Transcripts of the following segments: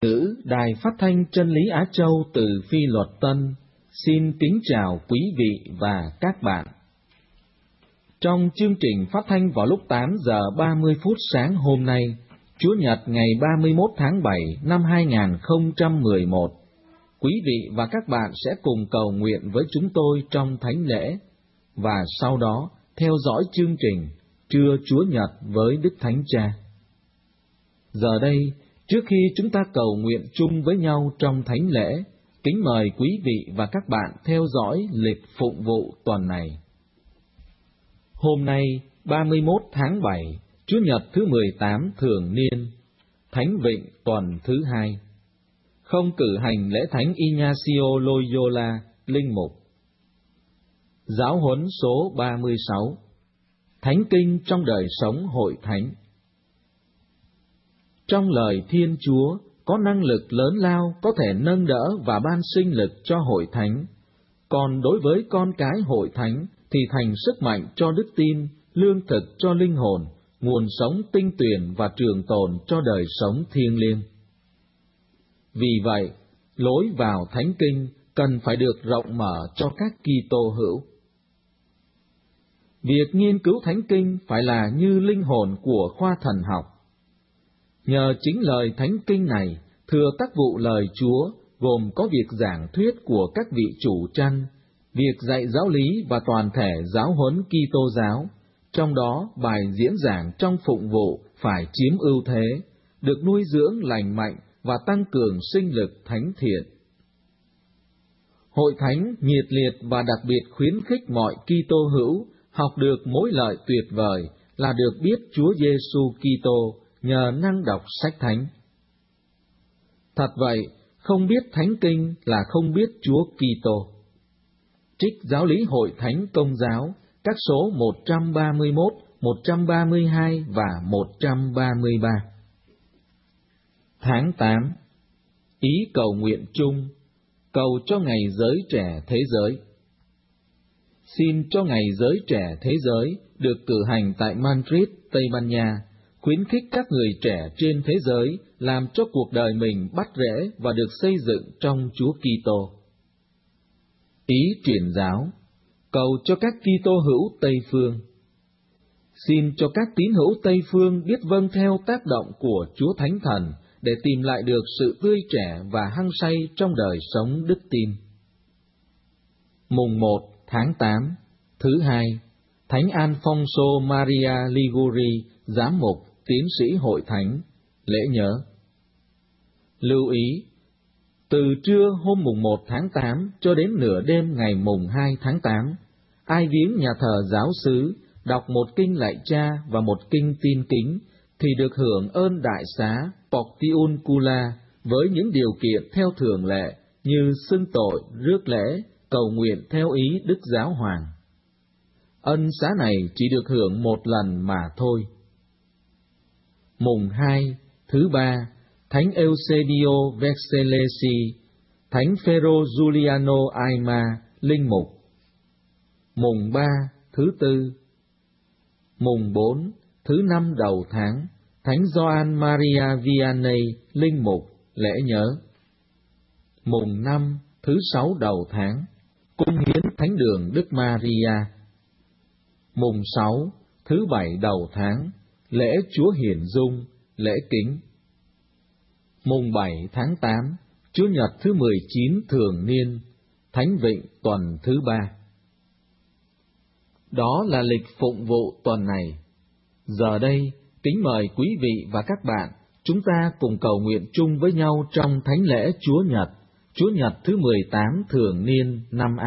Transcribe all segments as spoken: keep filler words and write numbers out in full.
Ngữ Đài Phát thanh Chân lý Á Châu từ Phi Luật Tân xin kính chào quý vị và các bạn. Trong chương trình phát thanh vào lúc tám giờ ba mươi phút sáng hôm nay, Chủ nhật ngày ba mươi mốt tháng bảy năm hai nghìn không trăm mười một, quý vị và các bạn sẽ cùng cầu nguyện với chúng tôi trong thánh lễ, và sau đó theo dõi chương trình Trưa Chúa Nhật với Đức Thánh Cha. Giờ đây, trước khi chúng ta cầu nguyện chung với nhau trong thánh lễ, kính mời quý vị và các bạn theo dõi lịch phụng vụ tuần này. Hôm nay, ba mươi mốt tháng bảy, Chủ nhật thứ mười tám thường niên, Thánh Vịnh tuần thứ hai. Không cử hành lễ Thánh Ignacio Loyola, linh mục. Giáo huấn số ba mươi sáu. Thánh kinh trong đời sống hội thánh. Trong lời Thiên Chúa có năng lực lớn lao có thể nâng đỡ và ban sinh lực cho hội thánh, còn đối với con cái hội thánh thì thành sức mạnh cho đức tin, lương thực cho linh hồn, nguồn sống tinh tuyền và trường tồn cho đời sống thiêng liêng. Vì vậy, lối vào thánh kinh cần phải được rộng mở cho các Kitô hữu. Việc nghiên cứu thánh kinh phải là như linh hồn của khoa thần học. Nhờ chính lời thánh kinh này, thừa tác vụ lời Chúa gồm có việc giảng thuyết của các vị chủ chăn, việc dạy giáo lý và toàn thể giáo huấn Kitô giáo, trong đó bài diễn giảng trong phụng vụ phải chiếm ưu thế, được nuôi dưỡng lành mạnh và tăng cường sinh lực thánh thiện. Hội thánh nhiệt liệt và đặc biệt khuyến khích mọi Kitô hữu học được mối lợi tuyệt vời là được biết Chúa Giêsu Kitô nhờ năng đọc sách thánh. Thật vậy, không biết thánh kinh là không biết Chúa Kitô. Trích giáo lý hội thánh Công giáo, các số một trăm ba mươi mốt, một trăm ba mươi hai và một trăm ba mươi ba. Tháng tám. Ý cầu nguyện chung, cầu cho ngày giới trẻ thế giới. Xin cho ngày giới trẻ thế giới được cử hành tại Madrid, Tây Ban Nha, khuyến khích các người trẻ trên thế giới làm cho cuộc đời mình bắt rễ và được xây dựng trong Chúa Kitô. Ý truyền giáo, cầu cho các Kitô hữu Tây phương. Xin cho các tín hữu Tây phương biết vâng theo tác động của Chúa Thánh Thần để tìm lại được sự tươi trẻ và hăng say trong đời sống đức tin. Mùng một tháng tám, thứ hai, Thánh Alfonso Maria Liguri, giám mục, tiến sĩ hội thánh, lễ nhớ. Lưu ý, từ trưa hôm mùng một tháng tám cho đến nửa đêm ngày mùng hai tháng tám, ai viếng nhà thờ giáo xứ, đọc một kinh lạy cha và một kinh tin kính, thì được hưởng ơn đại xá Portiuncula với những điều kiện theo thường lệ như xưng tội, rước lễ, cầu nguyện theo ý Đức Giáo Hoàng. Ân xá này chỉ được hưởng một lần mà thôi. Mùng hai, thứ ba, Thánh Eusebio Vexellesi, Thánh Phêrô Giuliano Aima, linh mục. Mùng ba, thứ tư. Mùng bốn, thứ năm đầu tháng, Thánh Gioan Maria Vianney, linh mục, lễ nhớ. Mùng năm, thứ sáu đầu tháng, cung hiến Thánh đường Đức Maria. Mùng sáu, thứ bảy đầu tháng, lễ Chúa Hiển Dung, lễ kính. Mùng bảy tháng tám, Chủ nhật thứ mười chín thường niên, Thánh Vịnh tuần thứ ba. Đó là lịch phụng vụ tuần này. Giờ đây, kính mời quý vị và các bạn, chúng ta cùng cầu nguyện chung với nhau trong Thánh lễ Chúa Nhật, Chúa Nhật thứ mười tám thường niên năm A.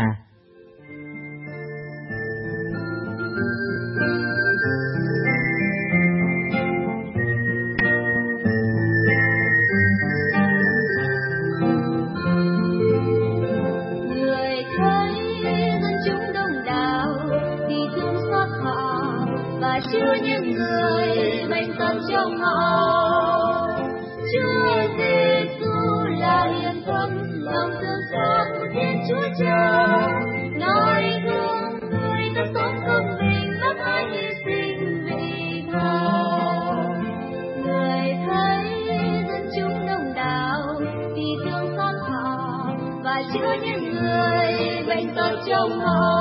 Chúa những người bệnh tật trong họ, Chúa Giêsu là hiền thâm lòng thương xót Thiên Chúa Cha, Ngài thương người ta sống công bình bác ái hy sinh vì Ngài. Người thấy dân chúng đông đảo chữa những người bệnh tật trong họ.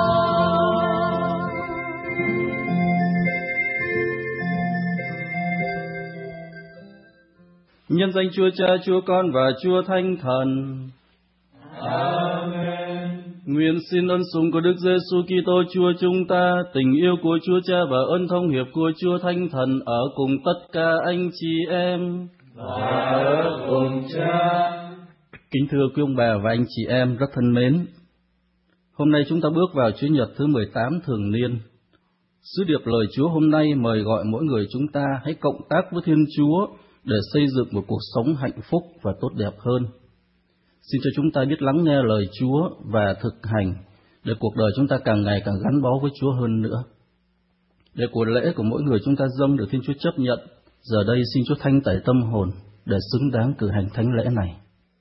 Nhân danh Chúa Cha, Chúa Con và Chúa Thánh Thần. Amen. Nguyện xin ân sủng của Đức Giêsu Kitô Chúa chúng ta, tình yêu của Chúa Cha và ơn thông hiệp của Chúa Thánh Thần ở cùng tất cả anh chị em. Và ở cùng Cha. Kính thưa quý ông bà và anh chị em rất thân mến, hôm nay chúng ta bước vào Chủ nhật thứ mười tám thường niên. Sứ điệp lời Chúa hôm nay mời gọi mỗi người chúng ta hãy cộng tác với Thiên Chúa để xây dựng một cuộc sống hạnh phúc và tốt đẹp hơn. Xin cho chúng ta biết lắng nghe lời Chúa và thực hành để cuộc đời chúng ta càng ngày càng gắn bó với Chúa hơn nữa. Để của lễ của mỗi người chúng ta dâng được Thiên Chúa chấp nhận, giờ đây xin Chúa thanh tẩy tâm hồn để xứng đáng cử hành thánh lễ này.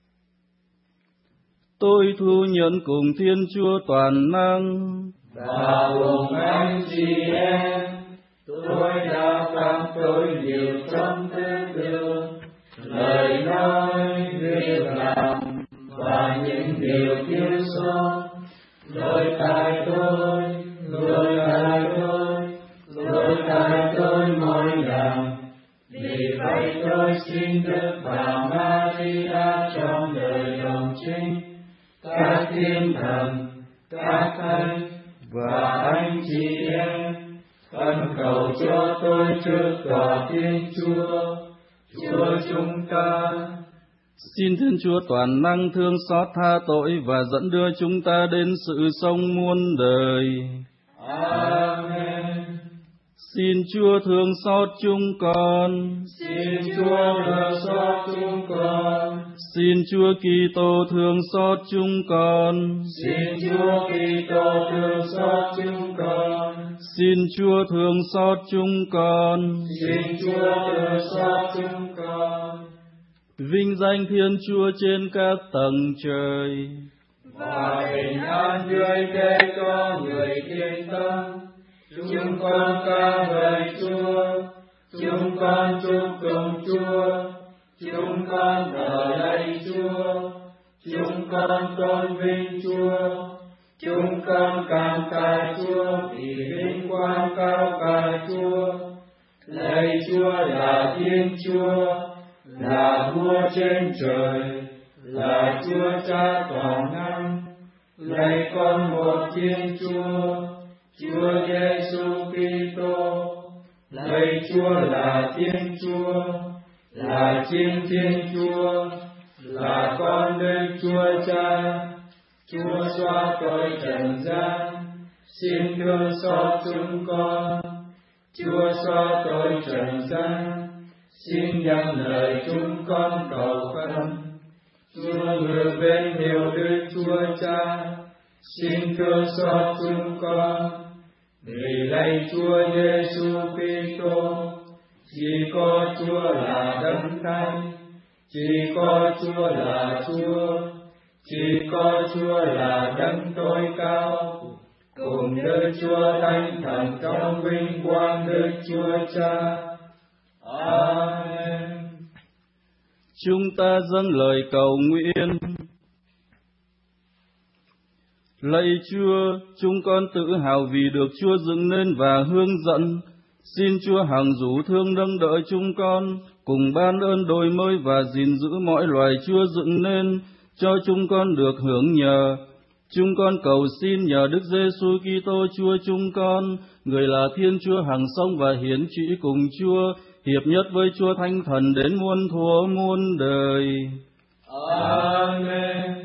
Tôi thu nhận cùng Thiên Chúa toàn năng và cùng anh chị em, tôi đã phạm tội nhiều trong tư tưởng, lời nói, việc làm và những điều thiếu sót. Lỗi tại tôi, lỗi tại tôi, lỗi tại tôi mỗi lần. Vì vậy tôi xin Đức Bà Maria trong đời đồng trinh, các thiên thần, các thánh và anh chị em, khẩn cầu cho tôi trước tòa Thiên Chúa, Chúa chúng ta. Xin Thiên Chúa toàn năng thương xót tha tội và dẫn đưa chúng ta đến sự sống muôn đời. Amen. Xin Chúa thương xót chúng con. Xin Chúa thương xót chúng con. Xin Chúa Kitô thương xót chúng con. Xin Chúa Kitô thương xót chúng con. Xin Chúa thương xót chúng con. Xin Chúa thương xót chúng con. Vinh danh Thiên Chúa trên các tầng trời. Và bình an dưới thế cho người thiên tâm. Chúng con ca ngợi Chúa, chúng con chúc tụng Chúa, chúng con thờ lạy Chúa, chúng con tôn vinh Chúa, chúng con cảm tạ Chúa vì vinh quang cao cả Chúa. Lạy Chúa là Thiên Chúa, là vua trên trời, là Chúa Cha toàn năng. Lạy con một Thiên Chúa, Chúa Giêsu Kitô. Lạy Chúa là Thiên Chúa, là chính Thiên Chúa, là con Đức Chúa Cha. Chúa xóa tội trần gian, xin thương xót chúng con. Chúa xóa tội trần gian, xin nhận lời chúng con cầu khẩn. Chúa ngự bên hiệu Đức Chúa Cha, xin thương xót chúng con. Vì lạy Chúa Giêsu Kitô, chỉ có Chúa là Đấng Thánh, chỉ có Chúa là Chúa, chỉ có Chúa là Đấng tối cao, cùng Đức Chúa Thánh Thần trong vinh quang Đức Chúa Cha. Amen. Chúng ta dâng lời cầu nguyện. Lạy Chúa, chúng con tự hào vì được Chúa dựng nên và hướng dẫn. Xin Chúa hằng rủ thương nâng đỡ chúng con, cùng ban ơn đổi mới và gìn giữ mọi loài Chúa dựng nên, cho chúng con được hưởng nhờ. Chúng con cầu xin nhờ Đức Giêsu Kitô Chúa chúng con, người là Thiên Chúa hằng sống và hiển trị cùng Chúa, hiệp nhất với Chúa Thánh Thần đến muôn thuở muôn đời. Amen.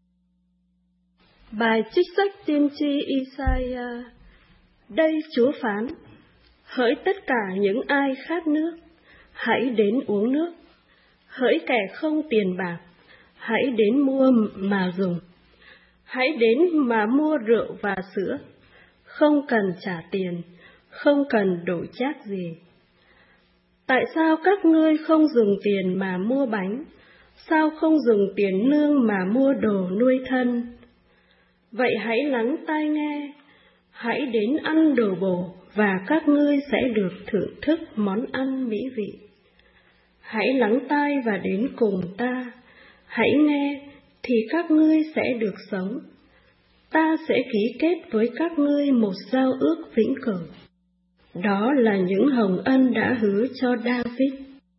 Bài trích sách tiên tri Isaiah. Đây Chúa phán: hỡi tất cả những ai khát nước, hãy đến uống nước. Hỡi kẻ không tiền bạc, hãy đến mua mà dùng. Hãy đến mà mua rượu và sữa, không cần trả tiền, không cần đổi chác gì. Tại sao các ngươi không dùng tiền mà mua bánh? Sao không dùng tiền lương mà mua đồ nuôi thân? Vậy hãy lắng tai nghe, hãy đến ăn đồ bổ, và các ngươi sẽ được thưởng thức món ăn mỹ vị. Hãy lắng tai và đến cùng ta, hãy nghe, thì các ngươi sẽ được sống. Ta sẽ ký kết với các ngươi một giao ước vĩnh cửu. Đó là những hồng ân đã hứa cho David.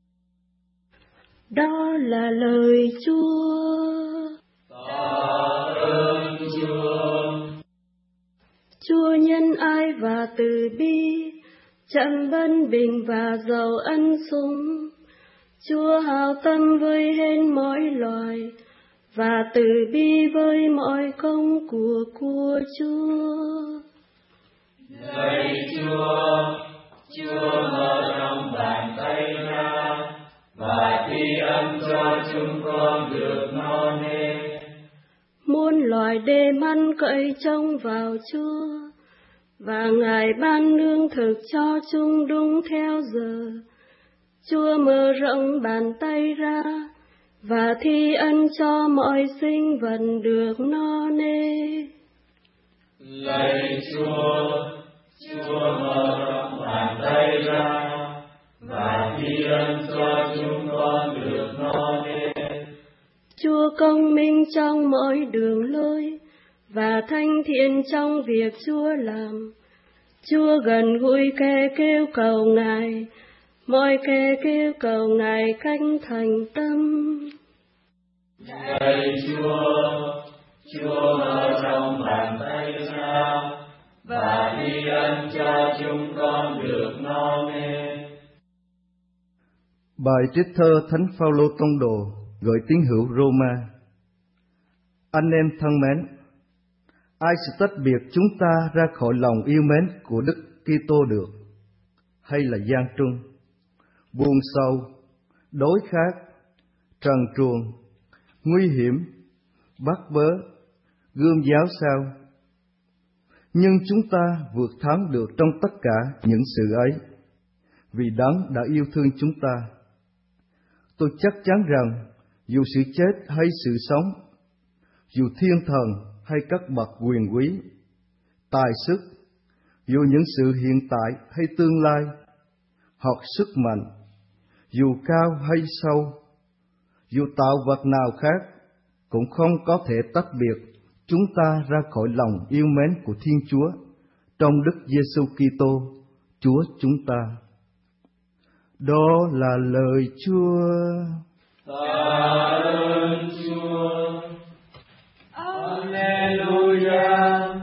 Đó là lời Chúa. Tạ ơn Chúa. Chúa nhân ái và từ bi, chẳng bân bình và giàu ân sủng. Chúa hảo tâm với hết mọi loài, và từ bi với mọi công của của Chúa. Lạy Chúa, Chúa mở rộng bàn tay ra, và thi ân cho chúng con được no nê. Muôn loài đêm ăn cậy trông vào Chúa, và Ngài ban lương thực cho chúng đúng theo giờ. Chúa mở rộng bàn tay ra, và thi ân cho mọi sinh vật được no nê. Lạy Chúa, Chúa mở rộng bàn tay ra, và thi ân cho chúng con được no nê. Chúa công minh trong mọi đường lối, và thanh thiện trong việc Chúa làm. Chúa gần gũi kẻ kêu cầu Ngài, mọi kẻ kêu cầu Ngài cách thành tâm. Lạy Chúa, Chúa mở rộng bàn tay ra, và thi ân cho chúng con được no nê. Bài trích thơ Thánh Phaolô tông đồ gửi tín hữu Roma. Anh em thân mến, ai sẽ tách biệt chúng ta ra khỏi lòng yêu mến của Đức Kitô được? Hay là gian truân, buồn sầu, đối khát, trần truồng, nguy hiểm, bắt bớ, gươm giáo sao? Nhưng chúng ta vượt thắng được trong tất cả những sự ấy, vì Đấng đã yêu thương chúng ta. Tôi chắc chắn rằng dù sự chết hay sự sống, dù thiên thần hay các bậc quyền quý, tài sức, dù những sự hiện tại hay tương lai, hoặc sức mạnh, dù cao hay sâu, dù tạo vật nào khác, cũng không có thể tách biệt chúng ta ra khỏi lòng yêu mến của Thiên Chúa trong Đức Giêsu Kitô, Chúa chúng ta. Đó là lời Chúa. Tạ ơn Chúa. Alleluia,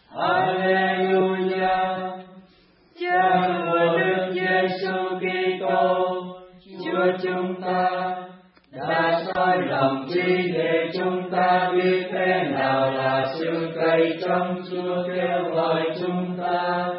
Alleluia. Cha của Đức Giêsu Kitô, Chúa chúng ta, đã soi lòng trí để chúng ta biết thế nào là sự cậy trong Chúa kêu gọi chúng ta.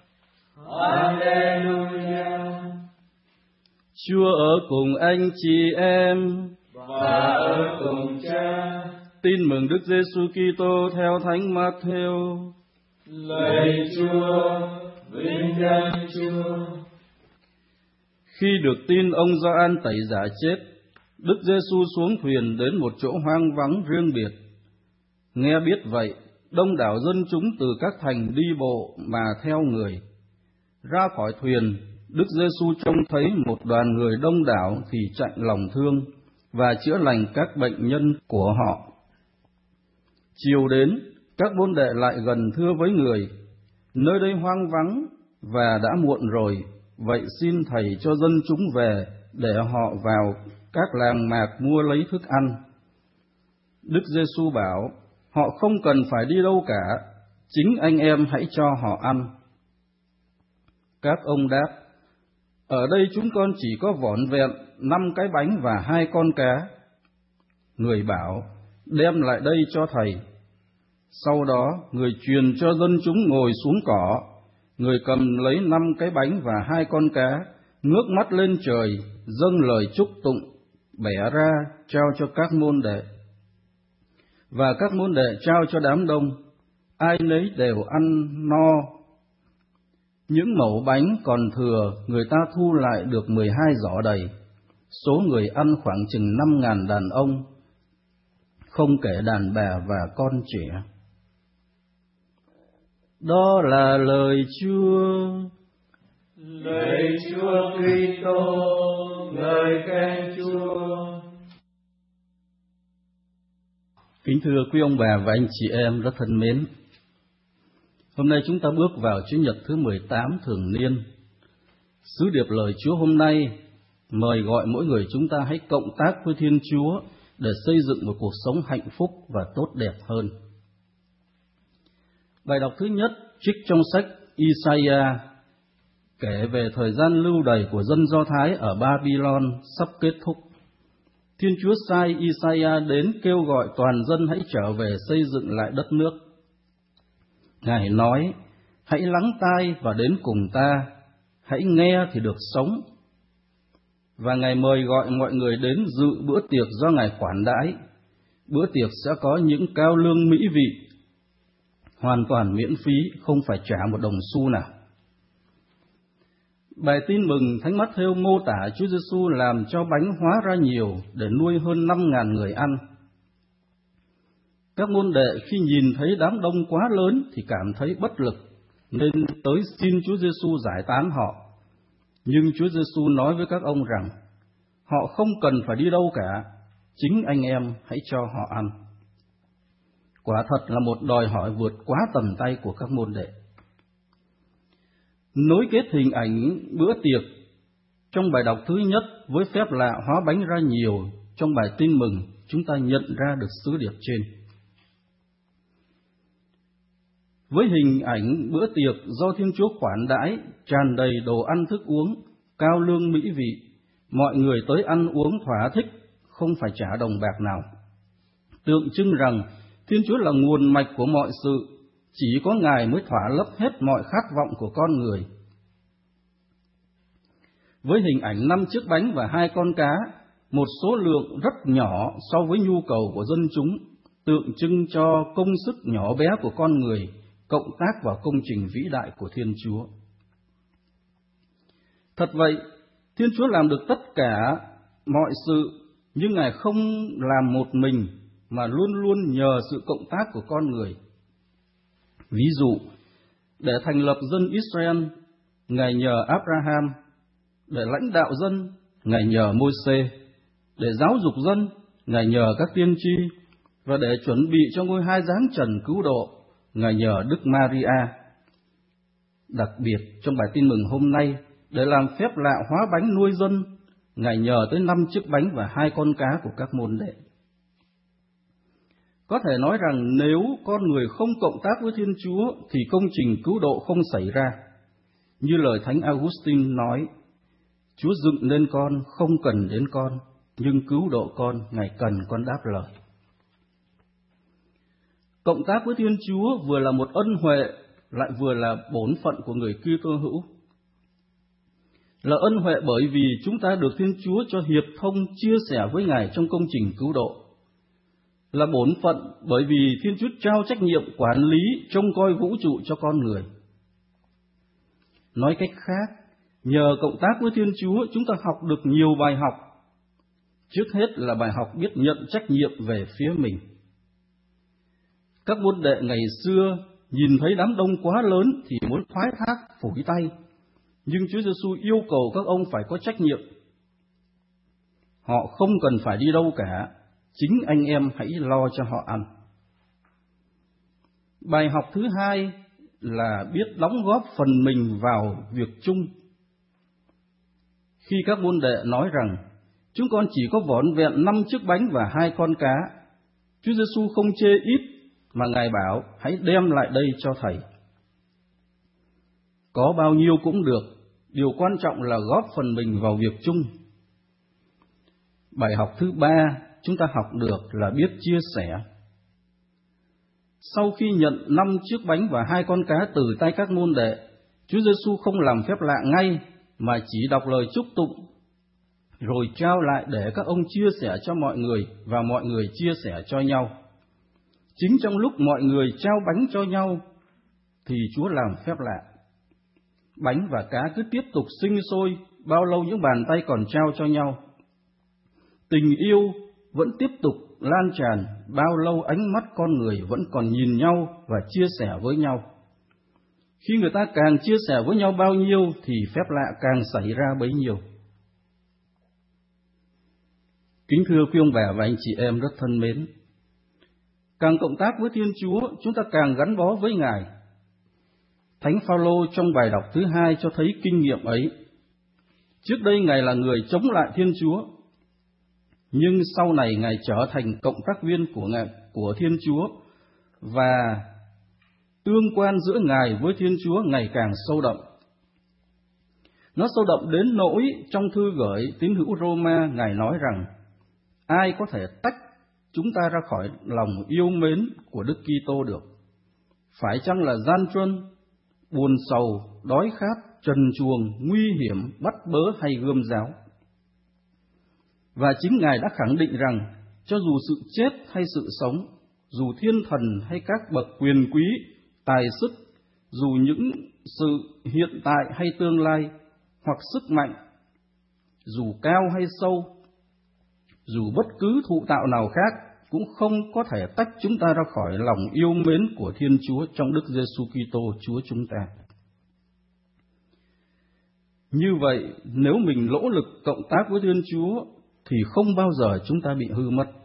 Alleluia. Chúa ở cùng anh chị em và ở cùng Cha. Tin mừng Đức Giêsu Kitô theo Thánh Mát-thêu. Lạy Chúa, vinh danh Chúa. Khi được tin ông Gioan Tẩy Giả chết, Đức Giêsu xuống thuyền đến một chỗ hoang vắng riêng biệt. Nghe biết vậy, đông đảo dân chúng từ các thành đi bộ mà theo người. Ra khỏi thuyền, Đức Giêsu trông thấy một đoàn người đông đảo thì chạnh lòng thương và chữa lành các bệnh nhân của họ. Chiều đến, các môn đệ lại gần thưa với người: nơi đây hoang vắng và đã muộn rồi, vậy xin Thầy cho dân chúng về để họ vào các làng mạc mua lấy thức ăn. Đức Giêsu bảo: họ không cần phải đi đâu cả, chính anh em hãy cho họ ăn. Các ông đáp: ở đây chúng con chỉ có vỏn vẹn năm cái bánh và hai con cá. Người bảo: đem lại đây cho Thầy. Sau đó, người truyền cho dân chúng ngồi xuống cỏ. Người cầm lấy năm cái bánh và hai con cá, ngước mắt lên trời, dâng lời chúc tụng, bẻ ra, trao cho các môn đệ. Và các môn đệ trao cho đám đông, ai nấy đều ăn no. Những mẩu bánh còn thừa, người ta thu lại được mười hai giỏ đầy. Số người ăn khoảng chừng năm ngàn đàn ông, không kể đàn bà và con trẻ. Đó là lời Chúa. Lạy Chúa Kitô, ngợi khen Chúa. Kính thưa quý ông bà và anh chị em rất thân mến, hôm nay chúng ta bước vào Chủ nhật thứ mười tám thường niên. Sứ điệp lời Chúa hôm nay mời gọi mỗi người chúng ta hãy cộng tác với Thiên Chúa để xây dựng một cuộc sống hạnh phúc và tốt đẹp hơn. Bài đọc thứ nhất trích trong sách Isaiah kể về thời gian lưu đày của dân Do Thái ở Babylon sắp kết thúc. Thiên Chúa sai Isaiah đến kêu gọi toàn dân hãy trở về xây dựng lại đất nước. Ngài nói, hãy lắng tai và đến cùng ta, hãy nghe thì được sống. Và Ngài mời gọi mọi người đến dự bữa tiệc do Ngài khoản đãi. Bữa tiệc sẽ có những cao lương mỹ vị, hoàn toàn miễn phí, không phải trả một đồng xu nào. Bài tin mừng Thánh Mát-thêu mô tả Chúa Giêsu làm cho bánh hóa ra nhiều để nuôi hơn năm ngàn người ăn. Các môn đệ khi nhìn thấy đám đông quá lớn thì cảm thấy bất lực, nên tới xin Chúa Giêsu giải tán họ. Nhưng Chúa Giêsu nói với các ông rằng, họ không cần phải đi đâu cả, chính anh em hãy cho họ ăn. Quả thật là một đòi hỏi vượt quá tầm tay của các môn đệ. Nối kết hình ảnh bữa tiệc trong bài đọc thứ nhất với phép lạ hóa bánh ra nhiều trong bài tin mừng, chúng ta nhận ra được sứ điệp trên. Với hình ảnh bữa tiệc do Thiên Chúa khoản đãi, tràn đầy đồ ăn thức uống, cao lương mỹ vị, mọi người tới ăn uống thỏa thích, không phải trả đồng bạc nào. Tượng trưng rằng Thiên Chúa là nguồn mạch của mọi sự, chỉ có Ngài mới thỏa lấp hết mọi khát vọng của con người. Với hình ảnh năm chiếc bánh và hai con cá, một số lượng rất nhỏ so với nhu cầu của dân chúng, tượng trưng cho công sức nhỏ bé của con người, cộng tác vào công trình vĩ đại của Thiên Chúa. Thật vậy, Thiên Chúa làm được tất cả mọi sự, nhưng Ngài không làm một mình, mà luôn luôn nhờ sự cộng tác của con người. Ví dụ, để thành lập dân Israel, Ngài nhờ Abraham; để lãnh đạo dân, Ngài nhờ Môi-se; để giáo dục dân, Ngài nhờ các tiên tri; và để chuẩn bị cho ngôi hai giáng trần cứu độ, Ngài nhờ Đức Maria. Đặc biệt trong bài tin mừng hôm nay, để làm phép lạ hóa bánh nuôi dân, Ngài nhờ tới năm chiếc bánh và hai con cá của các môn đệ. Có thể nói rằng nếu con người không cộng tác với Thiên Chúa thì công trình cứu độ không xảy ra. Như lời Thánh Augustine nói, Chúa dựng nên con không cần đến con, nhưng cứu độ con Ngài cần con đáp lời. Cộng tác với Thiên Chúa vừa là một ân huệ, lại vừa là bổn phận của người Kitô hữu. Là ân huệ bởi vì chúng ta được Thiên Chúa cho hiệp thông chia sẻ với Ngài trong công trình cứu độ. Là bổn phận bởi vì Thiên Chúa trao trách nhiệm quản lý, trông coi vũ trụ cho con người. Nói cách khác, nhờ cộng tác với Thiên Chúa, chúng ta học được nhiều bài học. Trước hết là bài học biết nhận trách nhiệm về phía mình. Các môn đệ ngày xưa nhìn thấy đám đông quá lớn thì muốn thoái thác, phủi tay. Nhưng Chúa Giêsu yêu cầu các ông phải có trách nhiệm. Họ không cần phải đi đâu cả, chính anh em hãy lo cho họ ăn. Bài học thứ hai là biết đóng góp phần mình vào việc chung. Khi các môn đệ nói rằng, chúng con chỉ có vỏn vẹn năm chiếc bánh và hai con cá, Chúa Giêsu không chê ít, mà Ngài bảo, hãy đem lại đây cho Thầy. Có bao nhiêu cũng được, điều quan trọng là góp phần mình vào việc chung. Bài học thứ ba chúng ta học được là biết chia sẻ. Sau khi nhận năm chiếc bánh và hai con cá từ tay các môn đệ, Chúa Giêsu không làm phép lạ ngay, mà chỉ đọc lời chúc tụng, rồi trao lại để các ông chia sẻ cho mọi người, và mọi người chia sẻ cho nhau. Chính trong lúc mọi người trao bánh cho nhau, thì Chúa làm phép lạ. Bánh và cá cứ tiếp tục sinh sôi, bao lâu những bàn tay còn trao cho nhau. Tình yêu vẫn tiếp tục lan tràn, bao lâu ánh mắt con người vẫn còn nhìn nhau và chia sẻ với nhau. Khi người ta càng chia sẻ với nhau bao nhiêu, thì phép lạ càng xảy ra bấy nhiêu. Kính thưa quý ông bà và anh chị em rất thân mến, Càng cộng tác với Thiên Chúa, chúng ta càng gắn bó với Ngài. Thánh Phaolô trong bài đọc thứ hai cho thấy kinh nghiệm ấy. Trước đây Ngài là người chống lại Thiên Chúa, nhưng sau này Ngài trở thành cộng tác viên của Ngài, của Thiên Chúa, và tương quan giữa Ngài với Thiên Chúa ngày càng sâu đậm. Nó sâu đậm đến nỗi trong thư gửi tín hữu Roma, Ngài nói rằng ai có thể tách chúng ta ra khỏi lòng yêu mến của Đức Kitô được? Phải chăng là gian truân, buồn sầu, đói khát, trần truồng, nguy hiểm, bắt bớ hay gươm giáo? Và chính Ngài đã khẳng định rằng cho dù sự chết hay sự sống, dù thiên thần hay các bậc quyền quý, tài sức, dù những sự hiện tại hay tương lai, hoặc sức mạnh, dù cao hay sâu, dù bất cứ thụ tạo nào khác, cũng không có thể tách chúng ta ra khỏi lòng yêu mến của Thiên Chúa trong Đức Giêsu Kitô Chúa chúng ta. Như vậy, nếu mình nỗ lực cộng tác với Thiên Chúa, thì không bao giờ chúng ta bị hư mất.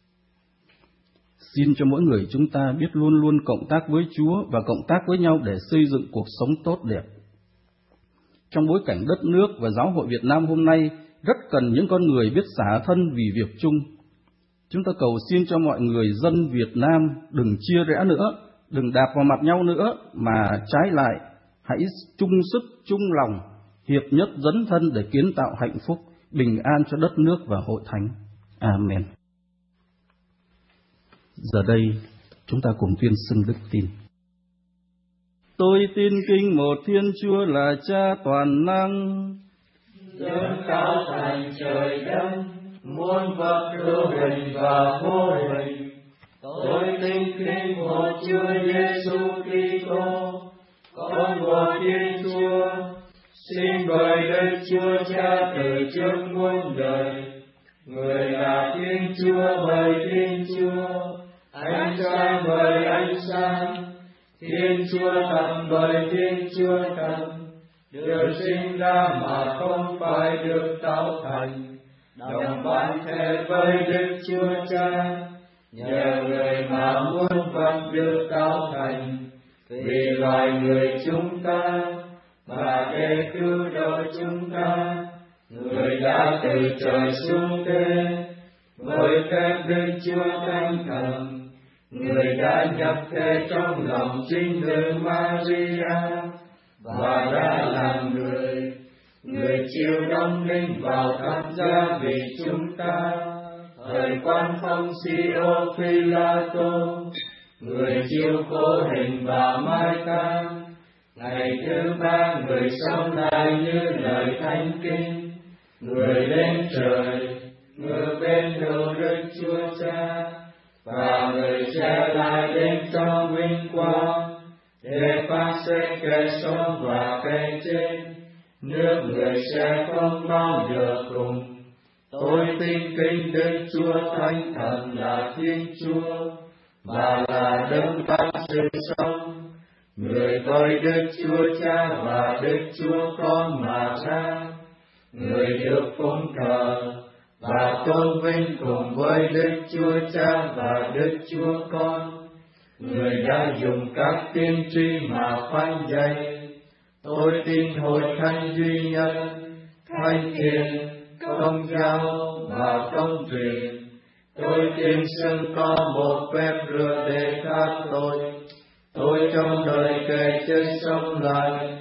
Xin cho mỗi người chúng ta biết luôn luôn cộng tác với Chúa và cộng tác với nhau để xây dựng cuộc sống tốt đẹp. Trong bối cảnh đất nước và giáo hội Việt Nam hôm nay rất cần những con người biết xả thân vì việc chung. Chúng ta cầu xin cho mọi người dân Việt Nam đừng chia rẽ nữa, đừng đạp vào mặt nhau nữa, mà trái lại hãy chung sức chung lòng, hiệp nhất dấn thân để kiến tạo hạnh phúc, bình an cho đất nước và hội thánh. Amen. Giờ đây, chúng ta cùng tuyên xưng đức tin. Tôi tin kính một Thiên Chúa là Cha toàn năng, Đấng cao thành trời đất, muôn vật hữu hình và vô hình. Tôi tin kính một Chúa Giêsu Kitô, Con của Thiên Chúa, sinh bởi Đức Chúa Cha từ trước muôn đời. Người là Thiên Chúa bởi Thiên Chúa, ánh sáng bởi ánh sáng, Thiên Chúa thật bởi Thiên Chúa thật, được sinh ra mà không phải được tạo thành, đồng bản thể với Đức Chúa Cha, nhờ người mà muôn vật được tạo thành, vì loài người chúng ta, và để cứu độ chúng ta, người đã từ trời xuống thế, với phép Đức Chúa Thánh Thần, người đã nhập thể trong lòng chính nữ Maria, và đã làm người, người chịu đóng đinh vào thập giá vì chúng ta, thời quan phong Si-ô Phi-la-tô, người chịu khổ hình và mai táng, ngày thứ ba người sống lại như lời thánh kinh, người lên trời, ngự bên hữu Đức Chúa Cha, và người sẽ lại đến trong vinh quang, để phán xét kẻ sống và kẻ chết, nước người sẽ không bao giờ cùng. Tôi tin kính Đức Chúa Thánh Thần là Thiên Chúa, và là đấng ban sự sống, người với Đức Chúa Cha và Đức Chúa Con mà ra, người được phụng thờ và tôn vinh cùng với Đức Chúa Cha và Đức Chúa Con, người đã dùng các tiên tri mà phanh dạy. Tôi tin hội thánh duy nhất, thánh thiện, công giáo và công truyền. Tôi tin xưng có một phép rửa để tha tội. Tôi trong đời kể chết sống lại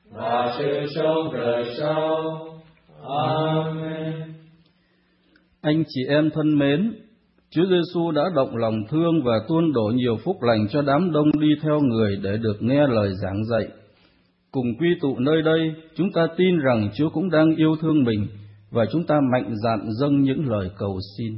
và sự sống đời sau. Amen. Anh chị em thân mến, Chúa Giêsu đã động lòng thương và tuôn đổ nhiều phúc lành cho đám đông đi theo người để được nghe lời giảng dạy. Cùng quy tụ nơi đây, chúng ta tin rằng Chúa cũng đang yêu thương mình, và chúng ta mạnh dạn dâng những lời cầu xin.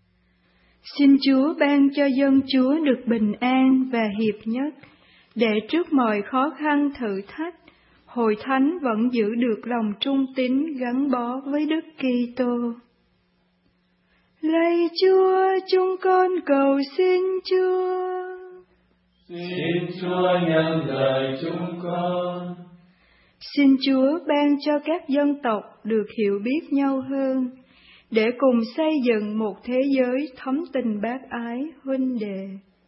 Xin Chúa ban cho dân Chúa được bình an và hiệp nhất, để trước mọi khó khăn thử thách, hội thánh vẫn giữ được lòng trung tín gắn bó với Đức Kitô. Lạy Chúa, chúng con cầu xin Chúa. Xin Chúa nhận lời chúng con. Xin Chúa ban cho các dân tộc được hiểu biết nhau hơn, để cùng xây dựng một thế giới thấm tình bác ái huynh đệ.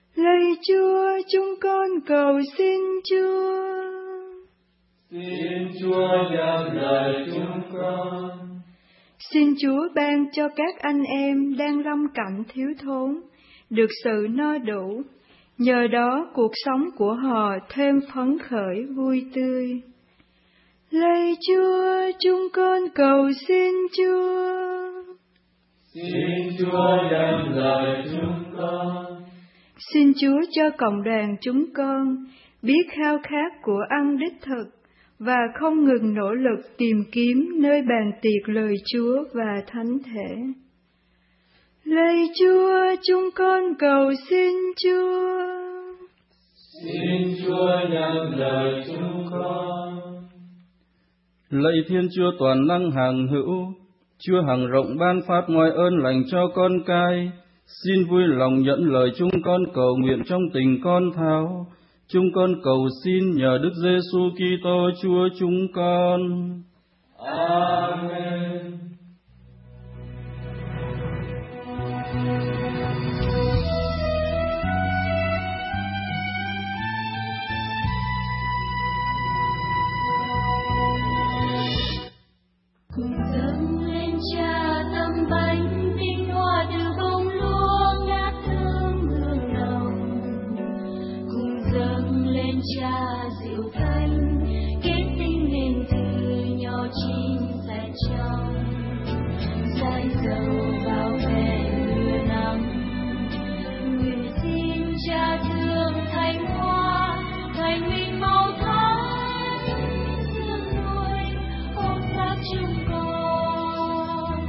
Lạy Chúa, chúng con cầu xin Chúa. Xin Chúa nhận lời chúng con. Xin Chúa ban cho các anh em đang lâm cảnh thiếu thốn được sự no đủ, nhờ đó cuộc sống của họ thêm phấn khởi vui tươi. Lạy Chúa, chúng con cầu xin Chúa. Xin Chúa nhận lời chúng con. Xin Chúa cho cộng đoàn chúng con biết khao khát của ăn đích thực và không ngừng nỗ lực tìm kiếm nơi bàn tiệc lời Chúa và thánh thể. Lạy Chúa, chúng con cầu xin Chúa. Xin Chúa nhận lời chúng con. Lạy Thiên Chúa toàn năng hằng hữu, Chúa hằng rộng ban phát ngoại ơn lành cho con cái, xin vui lòng nhận lời chúng con cầu nguyện trong tình con thao. Chúng con cầu xin nhờ Đức Giêsu Kitô Chúa chúng con. Amen. Cùng dâng lên Cha tấm bánh tinh hoa từ bông lúa ngát thơm hương nồng. Cùng dâng lên Cha rượu thanh kết tinh nên từ nhỏ chín sạch trong. Dãi dầu vào vẻ mưa nắng. Nguyện xin Cha thương thánh hoa thành mình màu thánh sương nuôi hồn xác chúng con.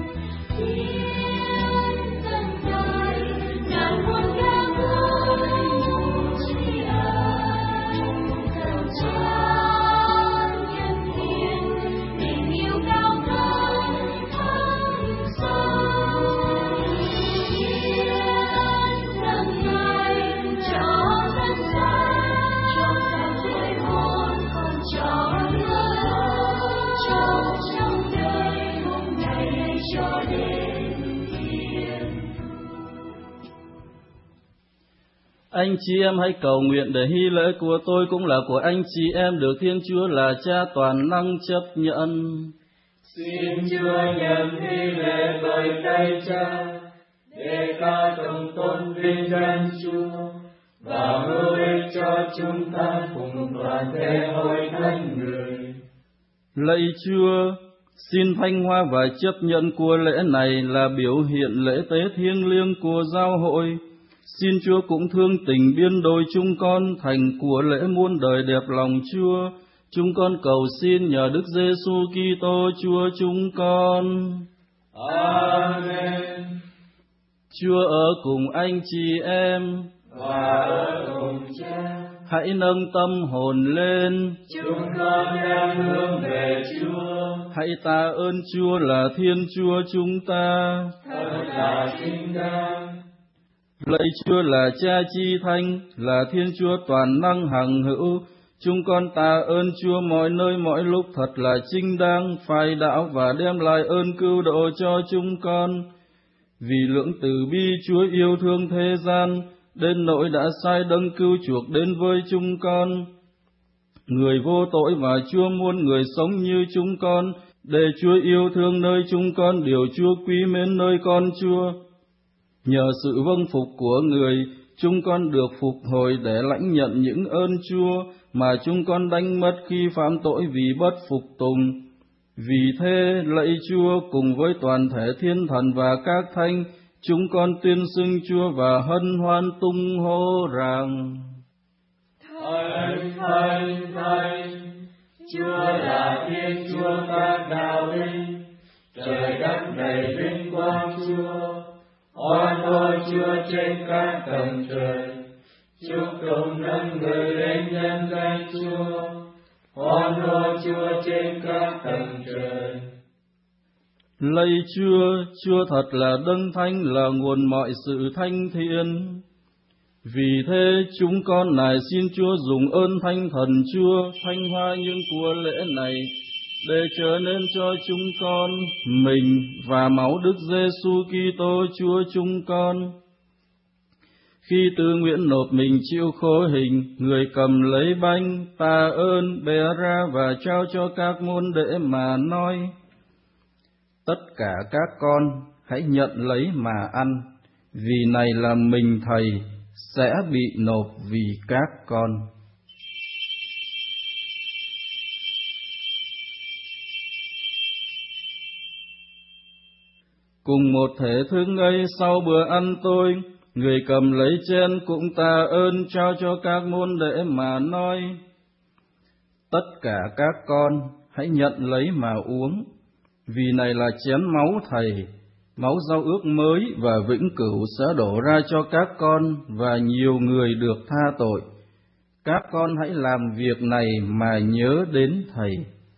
Tiếng dâng dài ngàn muôn ca ngợi tri ân dâng Cha nhân thiên tình yêu cao cả thắm sâu. Tiếng dâng dài cho dân gian cho sáng tuổi hồn còn cho mơ cho trong đời hôm nay cho đến thiên. Anh chị em hãy cầu nguyện để hy lễ của tôi cũng là của anh chị em được Thiên Chúa là Cha toàn năng chấp nhận. Xin Chúa nhận hy lễ bởi tay Cha, để ca tụng tôn vinh danh Chúa và hữu ích cho chúng ta cùng toàn thể hội thánh người. Lạy Chúa, xin thanh hoa và chấp nhận của lễ này là biểu hiện lễ tế thiêng liêng của giáo hội. Xin Chúa cũng thương tình biên đôi chúng con thành của lễ muôn đời đẹp lòng Chúa. Chúng con cầu xin nhờ Đức Giêsu Kitô Chúa chúng con. Amen. Chúa ở cùng anh chị em. Và ở cùng Cha. Hãy nâng tâm hồn lên. Chúng con đang hướng về Chúa. Hãy tạ ơn Chúa là Thiên Chúa chúng ta. Thật là chính đáng. Lạy Chúa là Cha chi thánh, là Thiên Chúa toàn năng hằng hữu. Chúng con tạ ơn Chúa mọi nơi mọi lúc thật là chính đáng, phải đạo và đem lại ơn cứu độ cho chúng con. Vì lưỡng từ bi Chúa yêu thương thế gian, đến nỗi đã sai đấng cứu chuộc đến với chúng con. Người vô tội và Chúa muôn người sống như chúng con, để Chúa yêu thương nơi chúng con điều Chúa quý mến nơi con Chúa. Nhờ sự vâng phục của người, chúng con được phục hồi để lãnh nhận những ơn Chúa mà chúng con đánh mất khi phạm tội vì bất phục tùng. Vì thế, lạy Chúa cùng với toàn thể thiên thần và các thánh, chúng con tuyên xưng Chúa và hân hoan tung hô rằng: Thánh, thánh, thánh, Chúa là Thiên Chúa các đạo linh, trời đất đầy vinh quang Chúa. Oan hôi Chúa trên các tầng trời, chúc tụng nâng người lên nhân danh Chúa. Oan hôi Chúa trên các tầng trời. Lạy Chúa, Chúa thật là đấng thánh, là nguồn mọi sự thanh thiện. Vì thế chúng con nài xin Chúa dùng ơn Thánh Thần Chúa thanh hoa những của lễ này, để trở nên cho chúng con mình và máu Đức Giêsu Kitô Chúa chúng con. Khi tư nguyện nộp mình chịu khổ hình, người cầm lấy bánh, tạ ơn, bẻ ra và trao cho các môn đệ mà nói: Tất cả các con hãy nhận lấy mà ăn, vì này là mình Thầy sẽ bị nộp vì các con. Cùng một thể thức ấy, sau bữa ăn tôi, người cầm lấy chén cũng tạ ơn, trao cho các môn đệ mà nói: Tất cả các con hãy nhận lấy mà uống, vì này là chén máu Thầy, máu giao ước mới và vĩnh cửu sẽ đổ ra cho các con và nhiều người được tha tội. Các con hãy làm việc này mà nhớ đến Thầy.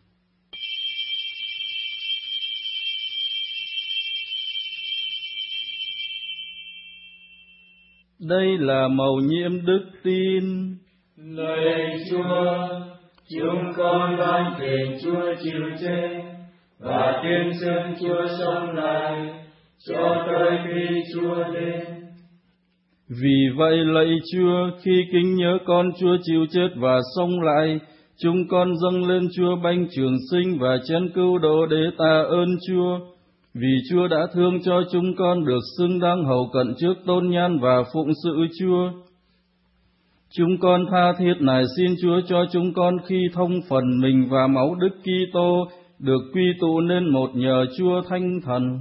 Đây là mầu nhiệm đức tin. Lạy Chúa, chúng con van thỉnh Chúa chịu chết và tuyên xưng Chúa sống lại cho tới khi Chúa đến. Vì vậy lạy Chúa, khi kính nhớ con Chúa chịu chết và sống lại, chúng con dâng lên Chúa bánh trường sinh và chén cứu độ để tạ ơn Chúa. Vì Chúa đã thương cho chúng con được xứng đáng hầu cận trước tôn nhan và phụng sự Chúa. Chúng con tha thiết nài xin Chúa cho chúng con khi thông phần mình và máu Đức Kitô được quy tụ nên một nhờ Chúa Thánh Thần.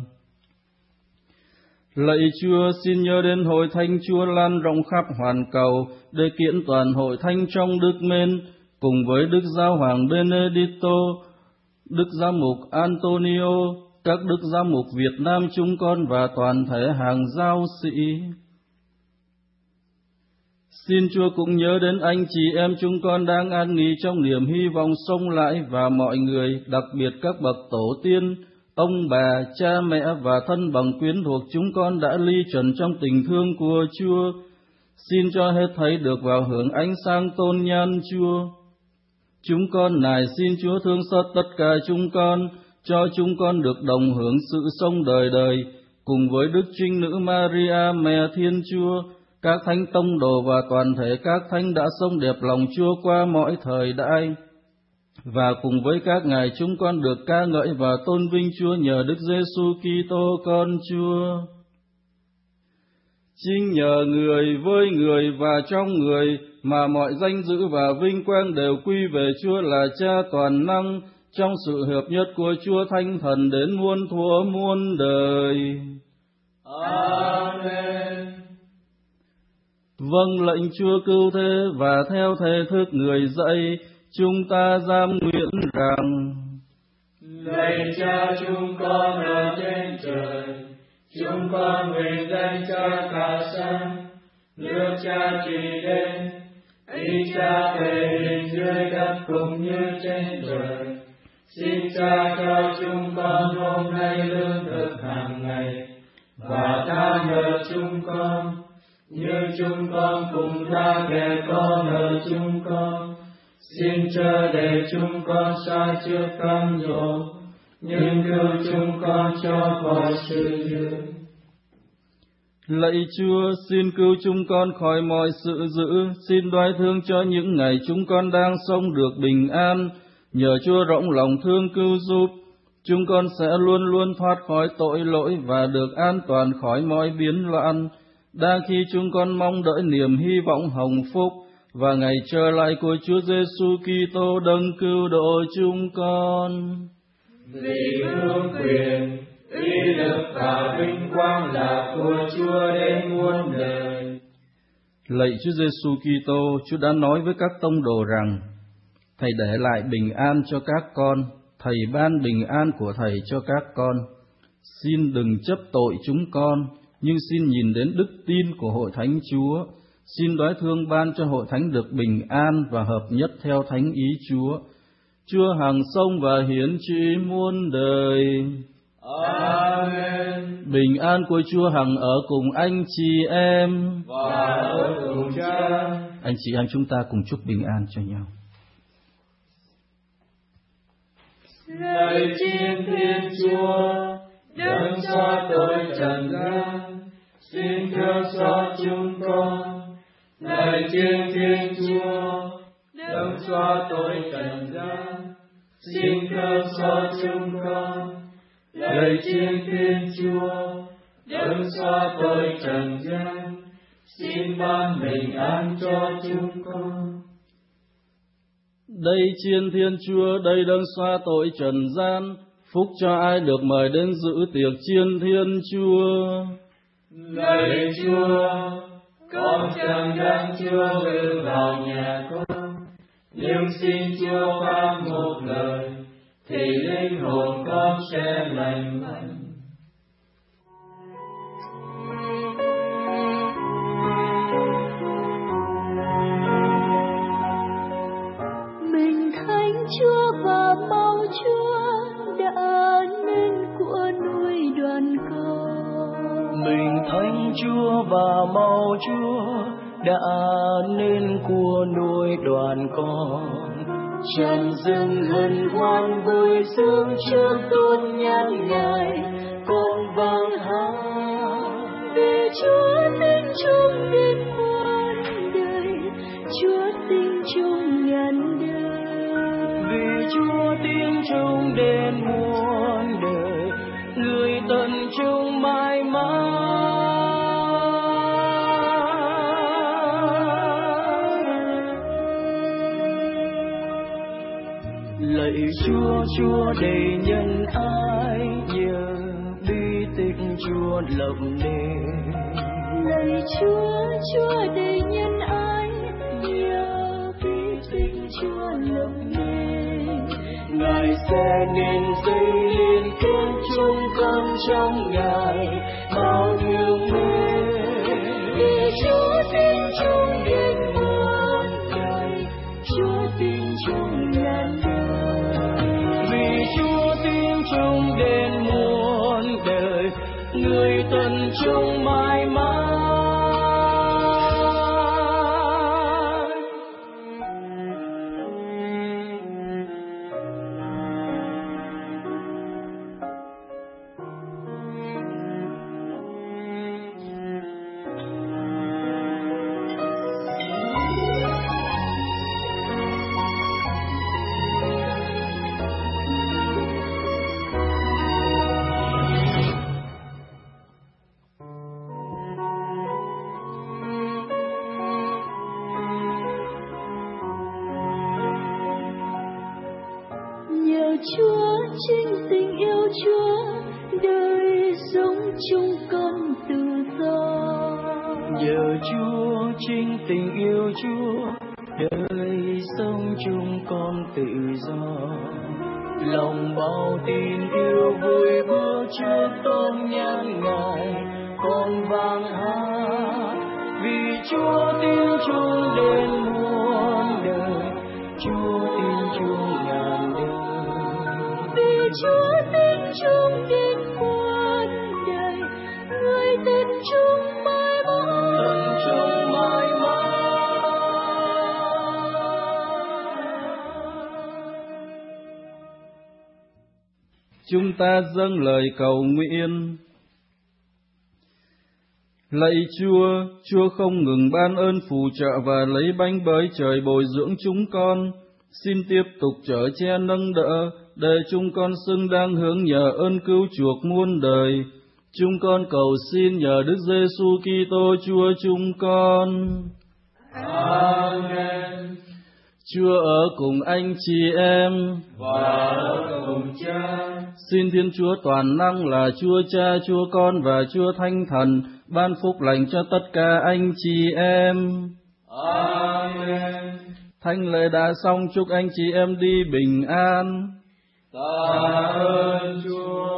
Lạy Chúa, xin nhớ đến hội thánh Chúa lan rộng khắp hoàn cầu để kiện toàn hội thánh trong đức mến, cùng với Đức Giáo hoàng Benedicto, Đức Giám mục Antonio, các Đức Giám mục Việt Nam chúng con và toàn thể hàng giáo sĩ. Xin Chúa cũng nhớ đến anh chị em chúng con đang an nghỉ trong niềm hy vọng sống lại và mọi người, đặc biệt các bậc tổ tiên, ông bà, cha mẹ và thân bằng quyến thuộc chúng con đã ly trần trong tình thương của Chúa. Xin cho hết thảy được vào hưởng ánh sáng tôn nhan Chúa. Chúng con nài xin Chúa thương xót tất cả chúng con, cho chúng con được đồng hưởng sự sống đời đời, cùng với Đức Trinh Nữ Maria, Mẹ Thiên Chúa, các thánh tông đồ và toàn thể các thánh đã sống đẹp lòng Chúa qua mọi thời đại. Và cùng với các ngài chúng con được ca ngợi và tôn vinh Chúa nhờ Đức Giêsu Kitô con Chúa. Chính nhờ người, với người và trong người mà mọi danh dự và vinh quang đều quy về Chúa là Cha toàn năng, trong sự hợp nhất của Chúa Thánh Thần đến muôn thuở muôn đời. Amen. Vâng lệnh Chúa cứu thế và theo thể thức người dạy, chúng ta giam nguyện rằng: Lạy Cha chúng con ở trên trời, chúng con nguyện danh Cha cả sanh, nước Cha trị đến, ý Cha thể hiện dưới đất cũng như trên trời. Xin Cha cho chúng con hôm nay lương thực hàng ngày, và tha nợ chúng con, như chúng con cùng tha kẻ có nợ chúng con. Xin chớ để chúng con sai trước cam dỗ, nhưng cứu chúng con cho khỏi sự dữ. Lạy Chúa, xin cứu chúng con khỏi mọi sự dữ, xin đoái thương cho những ngày chúng con đang sống được bình an. Nhờ Chúa rộng lòng thương cứu giúp, chúng con sẽ luôn luôn thoát khỏi tội lỗi và được an toàn khỏi mọi biến loạn, đang khi chúng con mong đợi niềm hy vọng hồng phúc và ngày trở lại của Chúa Giêsu Kitô đấng cứu độ chúng con. Vì vương quyền, uy lực và vinh quang là của Chúa đến muôn đời. Lạy Chúa Giêsu Kitô, Chúa đã nói với các tông đồ rằng: Thầy để lại bình an cho các con, Thầy ban bình an của Thầy cho các con. Xin đừng chấp tội chúng con, nhưng xin nhìn đến đức tin của hội thánh Chúa. Xin đoái thương ban cho hội thánh được bình an và hợp nhất theo thánh ý Chúa. Chúa hằng sống và hiển trị muôn đời. Amen. Bình an của Chúa hằng ở cùng anh chị em và ở cùng Cha. Anh chị em chúng ta cùng chúc bình an cho nhau. Lạy Thiên Thiên Chúa, đấng xóa tội trần gian, xin thương xót chúng con. Lạy Thiên Thiên Chúa, đấng xóa tội trần gian, xin thương xót chúng con. Lạy Thiên Thiên Chúa, đấng xóa tội trần gian, xin ban bình an cho chúng con. Đây Chiên Thiên Chúa, đây đấng xóa tội trần gian, phúc cho ai được mời đến dự tiệc Chiên Thiên Chúa. Lạy Chúa, con chẳng đáng Chúa về vào nhà con, nhưng xin Chúa phán một lời, thì linh hồn con sẽ lành mạnh. Mình thánh Chúa và máu Chúa đã nên của nuôi đoàn con. Mình thánh Chúa và máu Chúa đã nên của nuôi đoàn con. Trần dừng hân hoan vui sướng trước tôn nhan Ngài, con vang hát vì Chúa tin chung đến muôn đời, Chúa tin chung ngàn đời. Vì Chúa tin chung đến muôn đời, người tận chung mãi mãi. Lạy Chúa, Chúa đầy nhân ái, nhờ bi tích Chúa lập nên. Lạy Chúa, Chúa đầy nhân ái, nhờ bi tích Chúa lập nên. Ngài sẽ nên dây liên kết chung con trong Ngài bao nhiêu mê. Vì Chúa tin chung đến muôn đời, Chúa tin chung ngàn đời. Vì Chúa tin chung đến muôn đời, người tận chung mãi mãi. Chúa chính tình yêu Chúa, đời sống chung con tự do. Nhờ Chúa chính tình yêu Chúa, đời sống chung con tự do. Lòng bao tin yêu vui bước trước tôn nhan Ngài, con vang hát vì Chúa tin chung đến muôn đời, Chúa tin chung ngàn đời. Vì Chúa tin chung đến muôn đời, người tin chung mãi mãi. Tận chung mãi mãi. Chúng ta dâng lời cầu nguyện. Lạy Chúa, Chúa không ngừng ban ơn phù trợ và lấy bánh bới trời bồi dưỡng chúng con. Xin tiếp tục chở che nâng đỡ, để chúng con xứng đáng hướng nhờ ơn cứu chuộc muôn đời. Chúng con cầu xin nhờ Đức Giêsu Kitô Chúa chúng con. Amen. Chúa ở cùng anh chị em và ở cùng Cha. Xin Thiên Chúa toàn năng là Chúa Cha, Chúa Con và Chúa Thánh Thần ban phúc lành cho tất cả anh chị em. Amen. Thánh lễ đã xong, chúc anh chị em đi bình an. Tạ ơn Chúa.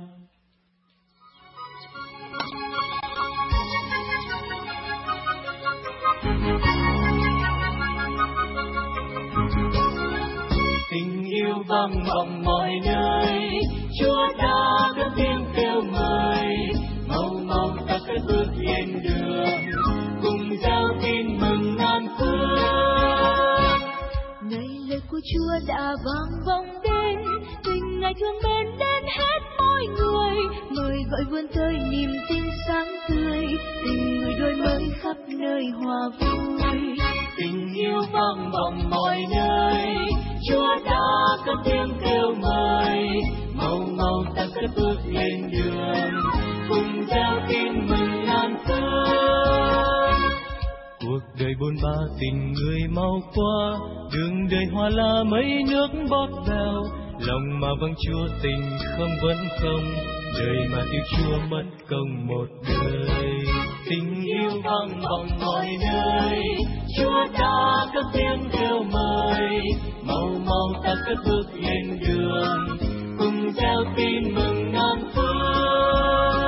Tình yêu vang vọng mọi nơi, Chúa đã cất tiếng kêu mời, mau mau ta khởi bước lên đường, cùng giao tin mừng an phước. Này lời của Chúa đã vang vọng đến, tình Ngài thương mến đến hết mọi mỗi người, mời gọi vươn tới niềm tin sáng tươi, tình người đôi mới khắp nơi hòa vui. Tình yêu vang vọng mọi nơi, Chúa đã cất tiếng kêu mời, mau mau ta cất bước lên đường, cùng theo tin mừng ngàn phương. Cuộc đời bôn ba tình người mau qua, đường đời hoa la mấy nước bót bèo, lòng mà vâng Chúa tình không vẫn không, đời mà yêu Chúa mất công một đời. Tình yêu vang vọng mọi nơi, Chúa đã cất tiếng kêu mời, mau mau ta cất bước lên đường, cùng theo tin mừng ngàn phương.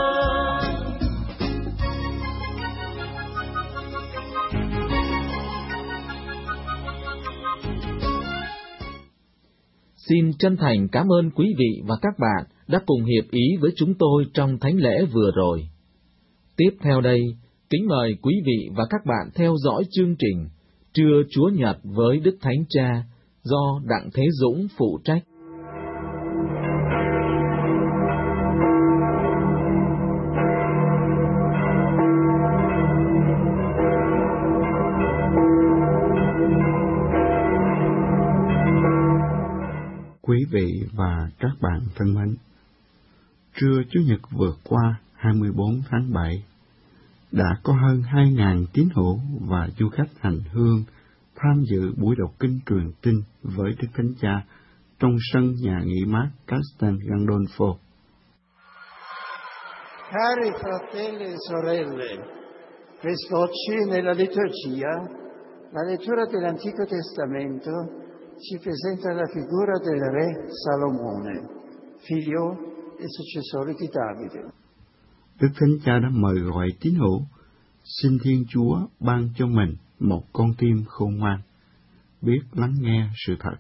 Xin chân thành cảm ơn quý vị và các bạn đã cùng hiệp ý với chúng tôi trong thánh lễ vừa rồi. Tiếp theo đây, kính mời quý vị và các bạn theo dõi chương trình Trưa Chúa Nhật với Đức Thánh Cha do Đặng Thế Dũng phụ trách. Quý vị và các bạn thân mến, trưa Chủ nhật vừa qua hai mươi bốn tháng bảy, đã có hơn hai nghìn tín hữu và du khách hành hương tham dự buổi đọc kinh truyền tin với Đức Thánh Cha trong sân nhà nghỉ mát Castel Gandolfo. Cari fratelli e sorelle, quest'oggi nella liturgia, la lettura dell'Antico Testamento ci presenta la figura del re Salomone, figlio e successore di Davide. Đức Thánh Cha đã mời gọi tín hữu, xin Thiên Chúa ban cho mình một con tim khôn ngoan, biết lắng nghe sự thật.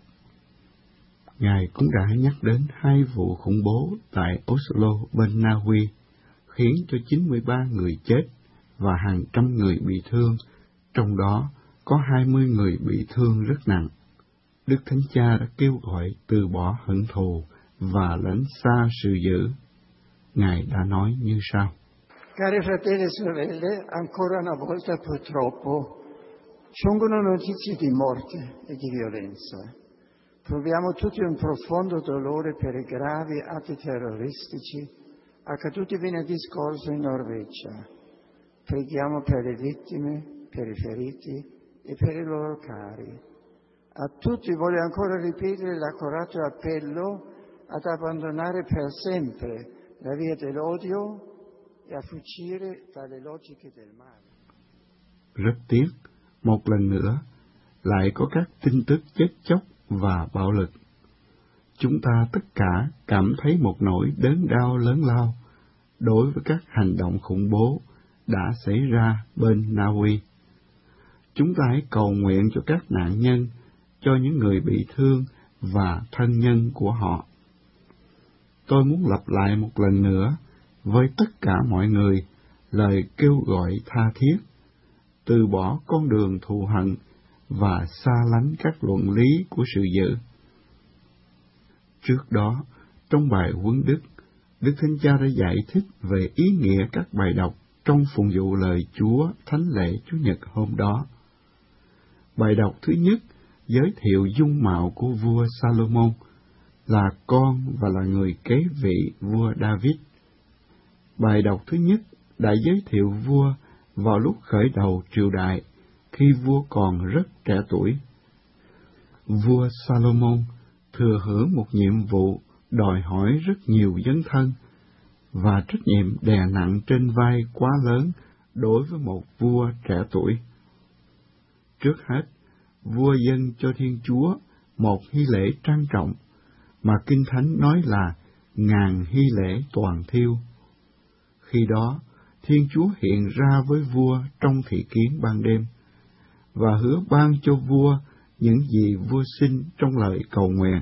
Ngài cũng đã nhắc đến hai vụ khủng bố tại Oslo bên Na Uy, khiến cho chín mươi ba người chết và hàng trăm người bị thương, trong đó có hai mươi người bị thương rất nặng. Đức Thánh Cha đã kêu gọi từ bỏ hận thù và lánh xa sự dữ. Ngài đã nói như sau: Cari fratelli e sorelle, ancora una volta purtroppo giungono notizie di morte e di violenza. Proviamo tutti un profondo dolore per i gravi atti terroristici accaduti venerdì scorso in Norvegia. Preghiamo per le vittime, per i feriti e per i loro cari. A tutti voglio ancora ripetere l'accorato appello ad abbandonare per sempre la via dell'odio e a fuggire dalle logiche del male. Rất tiếc, một lần nữa, lại có các tin tức chết chóc và bạo lực. Chúng ta tất cả cảm thấy một nỗi đớn đau lớn lao đối với các hành động khủng bố đã xảy ra bên Na Uy. Chúng ta hãy cầu nguyện cho các nạn nhân, cho những người bị thương và thân nhân của họ. Tôi muốn lặp lại một lần nữa với tất cả mọi người lời kêu gọi tha thiết, từ bỏ con đường thù hận và xa lánh các luận lý của sự dữ. Trước đó, trong bài huấn đức, Đức Thánh Cha đã giải thích về ý nghĩa các bài đọc trong phụng vụ lời Chúa thánh lễ Chủ nhật hôm đó. Bài đọc thứ nhất giới thiệu dung mạo của vua Salomon, là con và là người kế vị vua David. Bài đọc thứ nhất đã giới thiệu vua vào lúc khởi đầu triều đại, khi vua còn rất trẻ tuổi. Vua Salomon thừa hưởng một nhiệm vụ đòi hỏi rất nhiều dấn thân, và trách nhiệm đè nặng trên vai quá lớn đối với một vua trẻ tuổi. Trước hết, vua dâng cho Thiên Chúa một hy lễ trang trọng, mà Kinh Thánh nói là ngàn hy lễ toàn thiêu. Khi đó, Thiên Chúa hiện ra với vua trong thị kiến ban đêm, và hứa ban cho vua những gì vua xin trong lời cầu nguyện.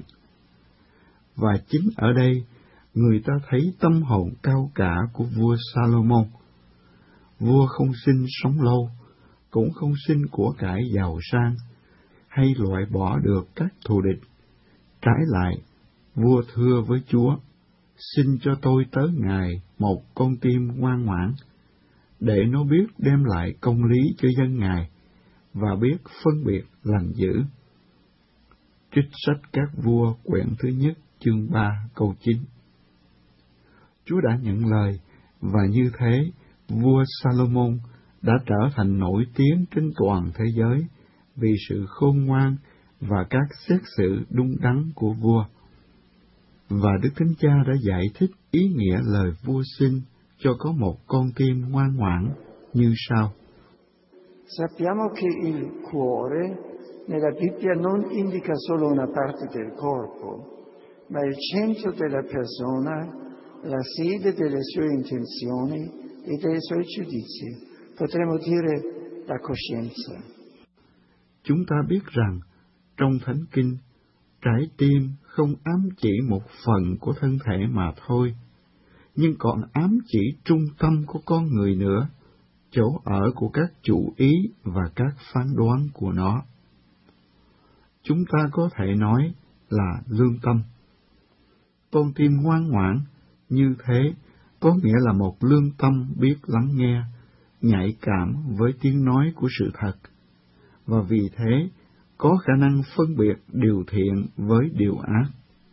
Và chính ở đây, người ta thấy tâm hồn cao cả của vua Salomon. Vua không xin sống lâu, cũng không xin của cải giàu sang, hay loại bỏ được các thù địch. Trái lại, vua thưa với Chúa: xin cho tôi tới Ngài một con tim ngoan ngoãn, để nó biết đem lại công lý cho dân Ngài, và biết phân biệt lành dữ. Trích sách Các Vua quyển thứ nhất chương ba câu chín. Chúa đã nhận lời, và như thế, vua Salomon đã trở thành nổi tiếng trên toàn thế giới vì sự khôn ngoan và các xét xử đúng đắn của vua. Và Đức Thánh Cha đã giải thích ý nghĩa lời vua xin cho có một con tim ngoan ngoãn như sau. Sappiamo che il cuore nella Bibbia non indica solo una parte del corpo, ma il centro della persona, la sede delle sue intenzioni e dei suoi giudizi. Potremmo dire la coscienza. Chúng ta biết rằng trong Thánh Kinh, trái tim không ám chỉ một phần của thân thể mà thôi, nhưng còn ám chỉ trung tâm của con người nữa, chỗ ở của các chủ ý và các phán đoán của nó. Chúng ta có thể nói là lương tâm. Con tim ngoan ngoãn như thế có nghĩa là một lương tâm biết lắng nghe, nhạy cảm với tiếng nói của sự thật, và vì thế có khả năng phân biệt điều thiện với điều ác.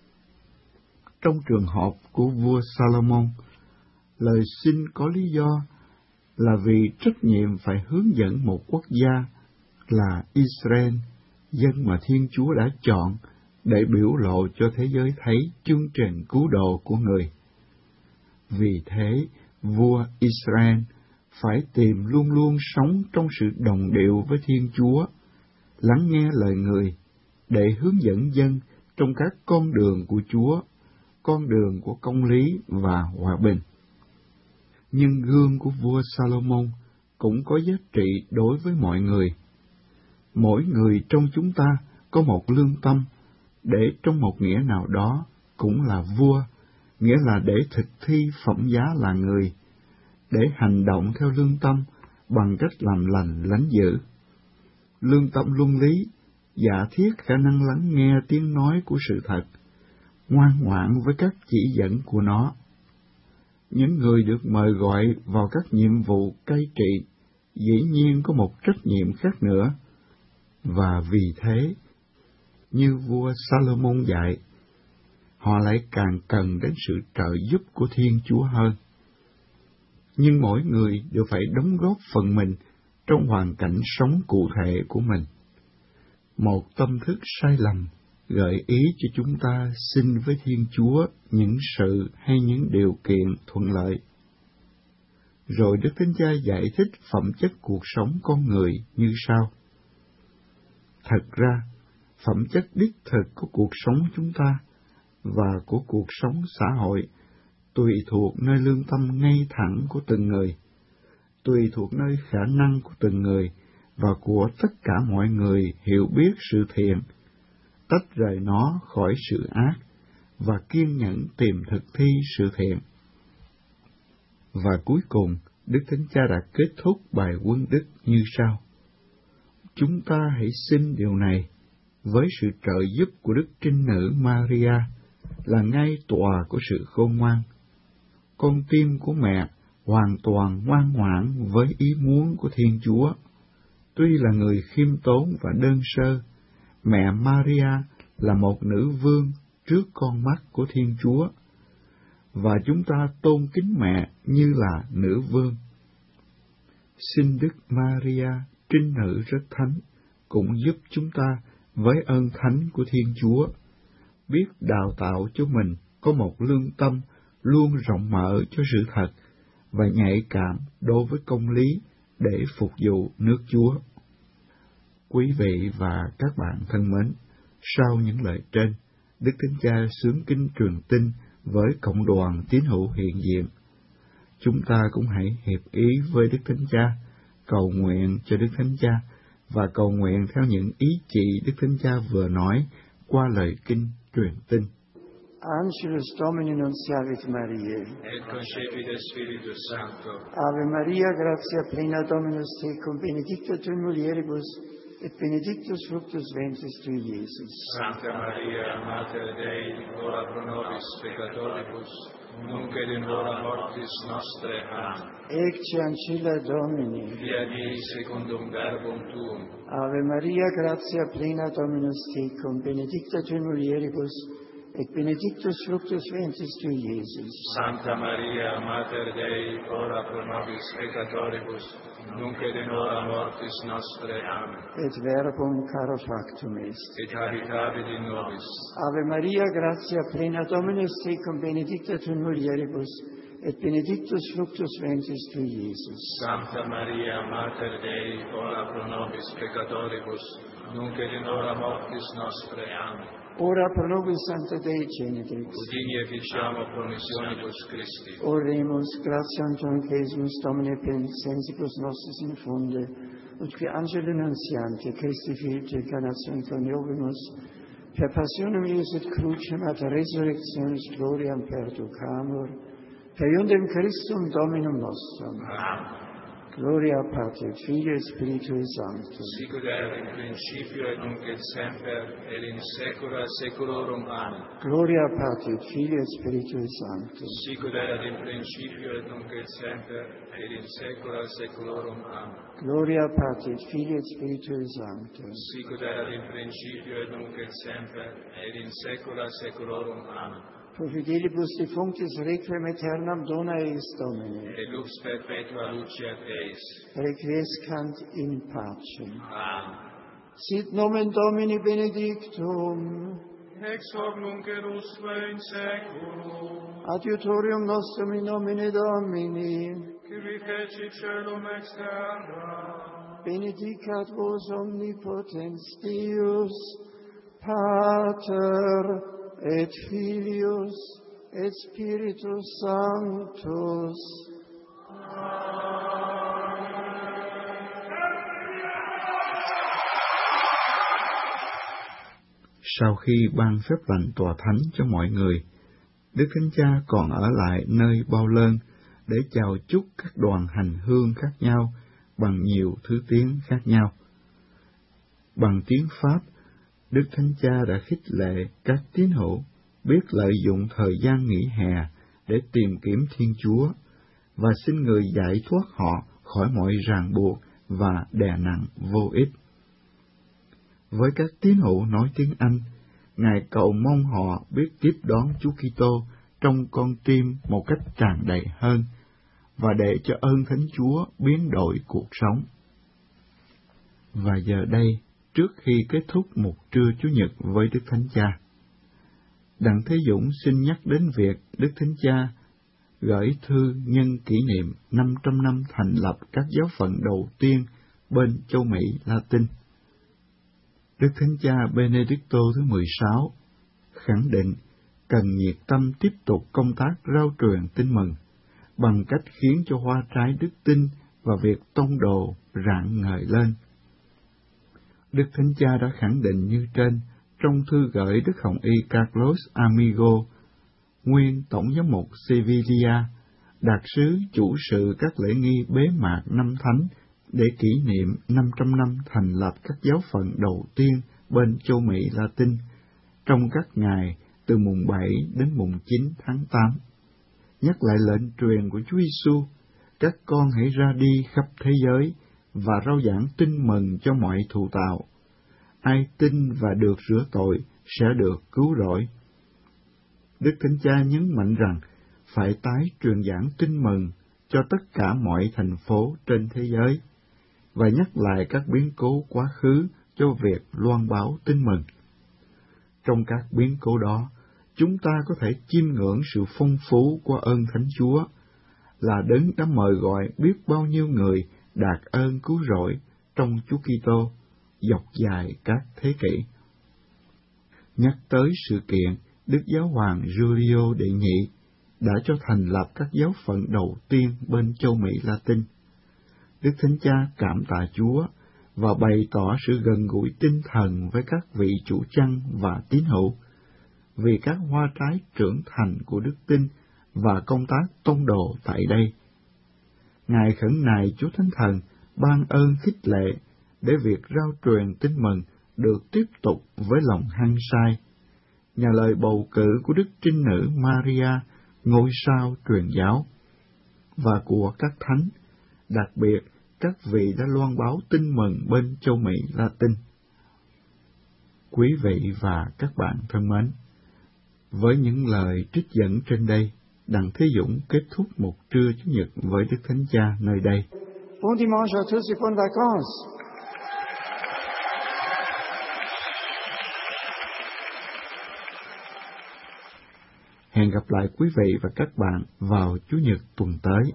Trong trường hợp của vua Salomon, lời xin có lý do là vì trách nhiệm phải hướng dẫn một quốc gia là Israel, dân mà Thiên Chúa đã chọn để biểu lộ cho thế giới thấy chương trình cứu độ của người. Vì thế, vua Israel phải tìm luôn luôn sống trong sự đồng điệu với Thiên Chúa, lắng nghe lời người, để hướng dẫn dân trong các con đường của Chúa, con đường của công lý và hòa bình. Nhưng gương của vua Salomon cũng có giá trị đối với mọi người. Mỗi người trong chúng ta có một lương tâm, để trong một nghĩa nào đó cũng là vua, nghĩa là để thực thi phẩm giá là người, để hành động theo lương tâm bằng cách làm lành lánh dữ. Lương tâm luân lý giả thiết khả năng lắng nghe tiếng nói của sự thật, ngoan ngoãn với các chỉ dẫn của nó. Những người được mời gọi vào các nhiệm vụ cai trị dĩ nhiên có một trách nhiệm khác nữa, và vì thế, như vua Salomon dạy, họ lại càng cần đến sự trợ giúp của Thiên Chúa hơn. Nhưng mỗi người đều phải đóng góp phần mình trong hoàn cảnh sống cụ thể của mình. Một tâm thức sai lầm gợi ý cho chúng ta xin với Thiên Chúa những sự hay những điều kiện thuận lợi. Rồi Đức Thánh Cha giải thích phẩm chất cuộc sống con người như sau. Thật ra, phẩm chất đích thực của cuộc sống chúng ta và của cuộc sống xã hội tùy thuộc nơi lương tâm ngay thẳng của từng người, tùy thuộc nơi khả năng của từng người và của tất cả mọi người hiểu biết sự thiện, tách rời nó khỏi sự ác và kiên nhẫn tìm thực thi sự thiện. Và cuối cùng, Đức Thánh Cha đã kết thúc bài quân đức như sau. Chúng ta hãy xin điều này với sự trợ giúp của Đức Trinh Nữ Maria, là ngay tòa của sự khôn ngoan. Con tim của mẹ hoàn toàn ngoan ngoãn với ý muốn của Thiên Chúa. Tuy là người khiêm tốn và đơn sơ, mẹ Maria là một nữ vương trước con mắt của Thiên Chúa, và chúng ta tôn kính mẹ như là nữ vương. Xin Đức Maria, trinh nữ rất thánh, cũng giúp chúng ta với ơn thánh của Thiên Chúa, biết đào tạo cho mình có một lương tâm luôn rộng mở cho sự thật và nhạy cảm đối với công lý để phục vụ nước Chúa. Quý vị và các bạn thân mến, sau những lời trên, Đức Thánh Cha xướng kinh truyền tin với cộng đoàn tín hữu hiện diện. Chúng ta cũng hãy hiệp ý với Đức Thánh Cha, cầu nguyện cho Đức Thánh Cha và cầu nguyện theo những ý chỉ Đức Thánh Cha vừa nói qua lời kinh truyền tin. Angelus Domini nunciavit Mariae. Et concepit Spiritus Sancto. Ave Maria, gratia plena Dominus tecum, benedicta tui mulieribus, et benedictus fructus ventris tui, Iesus. Sancta Maria, Mater Dei, ora pro nobis peccatoribus, nunc et in hora mortis nostre. Amen. Ecce ancilla Domini. Via Dei secundum verbum tuum. Ave Maria, gratia plena Dominus tecum, benedicta tui mulieribus, et benedictus fructus ventris tui, Iesus. Sancta Maria, Mater Dei, ora pro nobis peccatoribus, nunc et in hora mortis nostre. Amen. Et verbum caro factum est. Et habitabit in nobis. Ave Maria, gratia plena Dominus tecum, benedicta tui mulieribus, et benedictus fructus ventris tui, Iesus. Sancta Maria, Mater Dei, ora pro nobis peccatoribus, nunc et in hora mortis nostre. Amen. Ora pro nobis Sancta Dei Genitrix. Udini e ficiamo promissionibus Christi. Oremus, gratiam tuam Iesus Domine pensensibus nostris infunde, ut qui angelo nuntiante Christi Filii incarnatione coniovimus, per passionem ius et crucem ad resurrectionis gloriam perducamur, per iundem Christum Dominum nostrum. Amen. Gloria Patri, et Filii, et Spiritui Sancto. Sicut erat in principio et nunc et semper et in saecula saeculorum. Amen. Gloria Patri, et Filii, et Spiritui Sancto. Sicut erat in principio et nunc et semper et in saecula saeculorum. Amen. Gloria Patri, et Filii, et Spiritui Sancto. Sicut erat in principio et nunc et semper et in saecula saeculorum. Amen. Pro fidelibus defunctis requiem aeternam dona eis Domine. Et lux perpetua luceat eis. Requiescant in pace. Amen. Sit nomen Domini benedictum. Ex hoc nunc et usque in saeculum. Adiutorium nostrum in nomine Domini. Qui fecit caelum ex terra. Benedicat vos omnipotens Deus, Pater, et Filius, et Spiritus Sanctus. Sau khi ban phép lành tòa thánh cho mọi người, Đức Thánh Cha còn ở lại nơi bao lơn để chào chúc các đoàn hành hương khác nhau bằng nhiều thứ tiếng khác nhau. Bằng tiếng Pháp, Đức Thánh Cha đã khích lệ các tín hữu biết lợi dụng thời gian nghỉ hè để tìm kiếm Thiên Chúa và xin Người giải thoát họ khỏi mọi ràng buộc và đè nặng vô ích. Với các tín hữu nói tiếng Anh, Ngài cầu mong họ biết tiếp đón Chúa Kitô trong con tim một cách tràn đầy hơn và để cho ơn Thánh Chúa biến đổi cuộc sống. Và giờ đây, trước khi kết thúc một trưa Chủ nhật với Đức Thánh Cha, Đặng Thế Dũng xin nhắc đến việc Đức Thánh Cha gửi thư nhân kỷ niệm năm trăm năm thành lập các giáo phận đầu tiên bên châu Mỹ Latin. Đức Thánh Cha Benedicto thứ mười sáu khẳng định cần nhiệt tâm tiếp tục công tác rao truyền tin mừng bằng cách khiến cho hoa trái đức tin và việc tông đồ rạng ngời lên. Đức Thánh Cha đã khẳng định như trên trong thư gửi Đức Hồng Y Carlos Amigo, nguyên Tổng giám mục Sevilla, đặc sứ chủ sự các lễ nghi bế mạc năm thánh để kỷ niệm năm trăm năm thành lập các giáo phận đầu tiên bên châu Mỹ Latin trong các ngày từ mùng bảy đến mùng chín tháng tám. Nhắc lại lệnh truyền của Chúa Giêsu, các con hãy ra đi khắp thế giới và rao giảng tin mừng cho mọi thù tạo. Ai tin và được rửa tội sẽ được cứu rỗi. Đức Thánh Cha nhấn mạnh rằng phải tái truyền giảng tin mừng cho tất cả mọi thành phố trên thế giới và nhắc lại các biến cố quá khứ cho việc loan báo tin mừng. Trong các biến cố đó, chúng ta có thể chiêm ngưỡng sự phong phú của ơn Thánh Chúa, là Đấng đã mời gọi biết bao nhiêu người đạt ơn cứu rỗi trong Chúa Kitô dọc dài các thế kỷ. Nhắc tới sự kiện Đức Giáo hoàng Julio đệ nhị đã cho thành lập các giáo phận đầu tiên bên châu Mỹ Latin, Đức Thánh Cha cảm tạ Chúa và bày tỏ sự gần gũi tinh thần với các vị chủ chăn và tín hữu, vì các hoa trái trưởng thành của đức tin và công tác tông đồ tại đây. Ngài khẩn nài Chúa Thánh Thần ban ơn khích lệ để việc rao truyền tin mừng được tiếp tục với lòng hăng say. Nhờ lời bầu cử của Đức Trinh Nữ Maria, ngôi sao truyền giáo, và của các thánh, đặc biệt các vị đã loan báo tin mừng bên châu Mỹ Latin. Quý vị và các bạn thân mến, với những lời trích dẫn trên đây, Đặng Thế Dũng kết thúc một trưa Chủ nhật với Đức Thánh Cha nơi đây. Buon dimanche a tutti, buon vacances. Hẹn gặp lại quý vị và các bạn vào Chủ nhật tuần tới.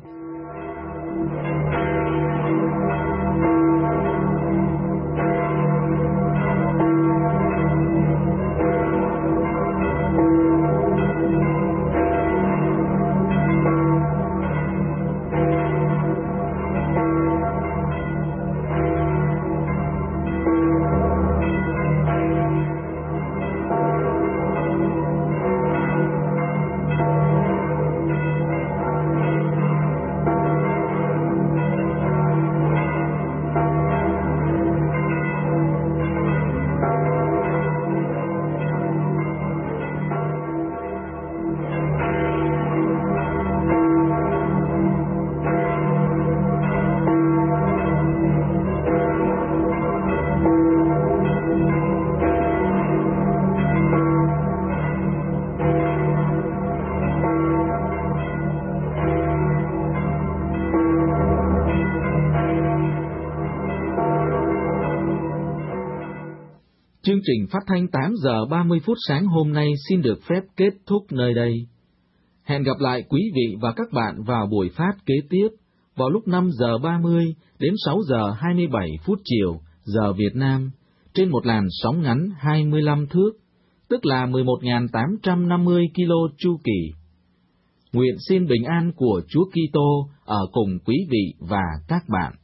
Chương trình phát thanh tám giờ ba mươi phút sáng hôm nay xin được phép kết thúc nơi đây. Hẹn gặp lại quý vị và các bạn vào buổi phát kế tiếp vào lúc năm giờ ba mươi đến sáu giờ hai mươi bảy phút chiều giờ Việt Nam trên một làn sóng ngắn hai mươi lăm thước, tức là mười một nghìn tám trăm năm mươi ki lô chu kỳ. Nguyện xin bình an của Chúa Kitô ở cùng quý vị và các bạn.